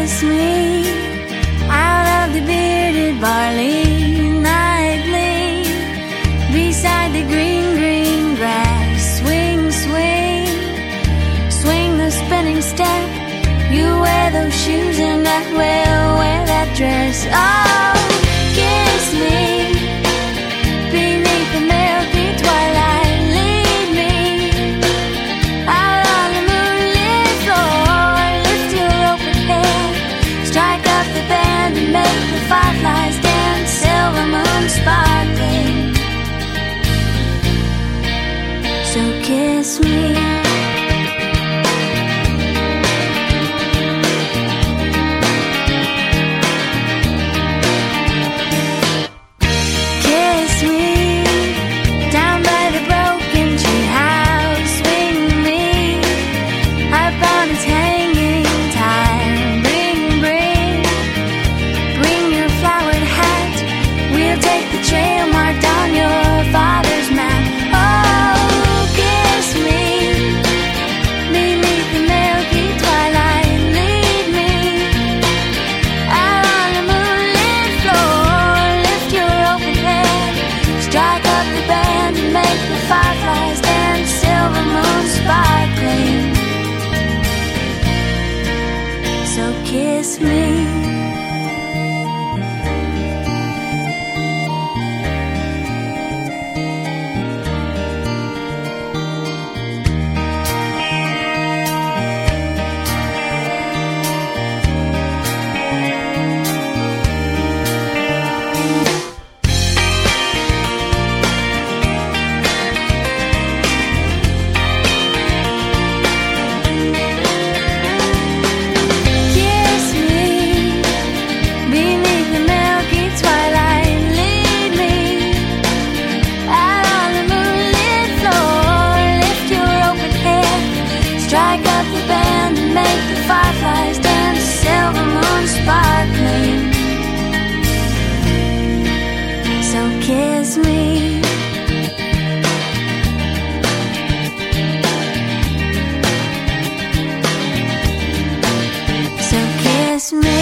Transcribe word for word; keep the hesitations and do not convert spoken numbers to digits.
kiss me out of the bearded barley nightly, beside the green, green grass. Swing, swing, swing the spinning step. You wear those shoes and I will wear that dress. Oh, kiss me beneath the milky twilight. Lead me out on the moonlit floor. Lift your open head, strike up the band and make the fireflies dance. Silver moon sparkling, so kiss me. Kiss me. Kiss me. So kiss me.